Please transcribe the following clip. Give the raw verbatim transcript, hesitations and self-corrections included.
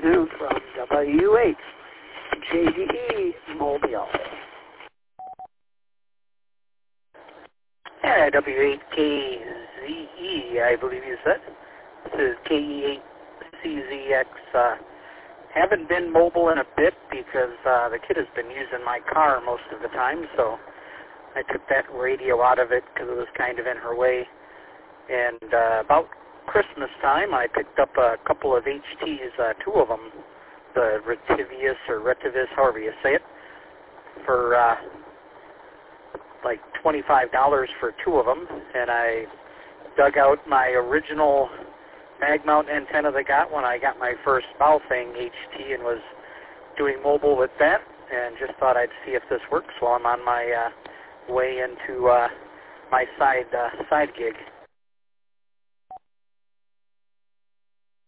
Who from W H J D E Mobile. Yeah, W eight K Z E, I believe you said. This is K E eight C Z X. Uh, haven't been mobile in a bit because uh, the kid has been using my car most of the time, so I took that radio out of it because it was kind of in her way. And uh, about Christmas time, I picked up a couple of H Ts, uh, two of them, the Retivius or Retivis, however you say it, for uh, like twenty-five dollars for two of them. And I dug out my original mag mount antenna that I got when I got my first Baofeng H T and was doing mobile with that, and just thought I'd see if this works while I'm on my uh, way into uh, my side uh, side gig.